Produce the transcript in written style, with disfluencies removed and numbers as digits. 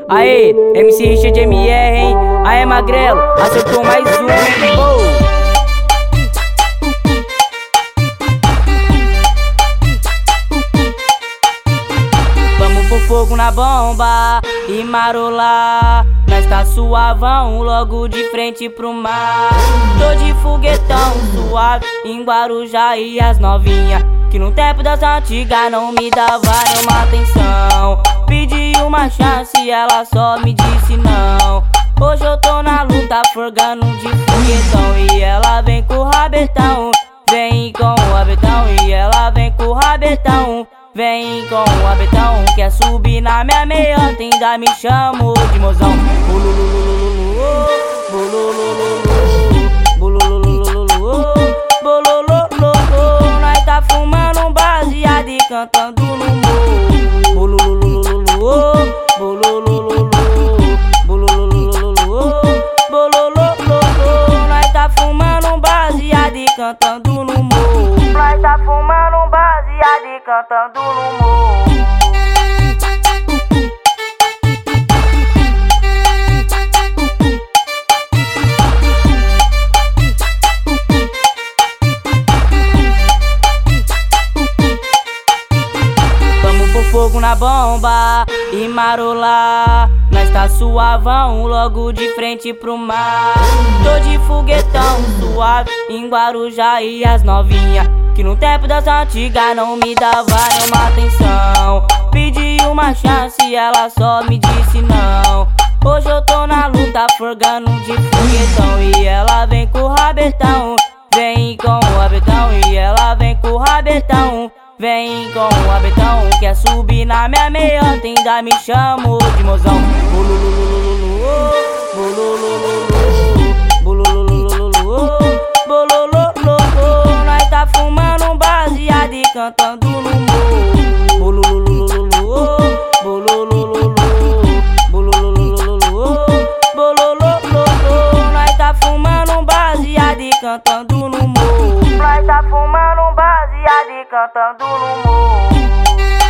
Aê, MC Richard MR, hein? Aê, Magrelo, acertou mais um, hein? Oh. Vamos pro fogo na bomba e marolar. Nós tá suavão, logo de frente pro mar. Tô de foguetão suave em Guarujá e as novinha que no tempo das antigas não me dava nenhuma atenção. Pedi uma chance e ela só me disse não. Hoje eu tô na luta forgando de foguetão e ela vem com o rabetão. Vem com o rabetão e ela vem com o rabetão. Vem com o rabetão, quer subir na minha meiota, ainda me chamo de mozão. Nós tá fumando um baseado e cantando no morro. Nós tá fumando um baseado e cantando no morro. Nós tá fumando um baseado e cantando no morro. Vamos pro fogo na bomba e marolar. Nós tá suavão, logo de frente pro mar. Tô de foguetão suave em Guarujá e as novinha que no tempo das antigas não me dava nenhuma atenção. Pedi uma chance e ela só me disse não. Hoje eu tô na luta forgando de foguetão e ela vem com o rabetão. Vem com o rabetão e ela vem com o rabetão. Vem com o rabetão, quer subir na minha meiota, ainda me chamo de mozão. Nós tá fumando um baseado e cantando no morro. Nós tá fumando um baseado e cantando no morro. Nós tá fumando um baseado e cantando no morro.